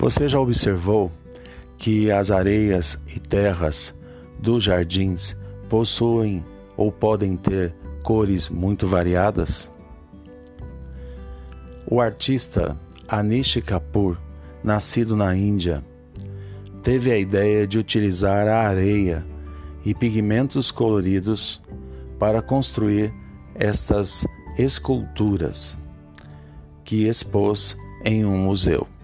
Você já observou que as areias e terras dos jardins possuem ou podem ter cores muito variadas? O artista Anish Kapoor, nascido na Índia, teve a ideia de utilizar a areia e pigmentos coloridos para construir estas esculturas, que expôs em um museu.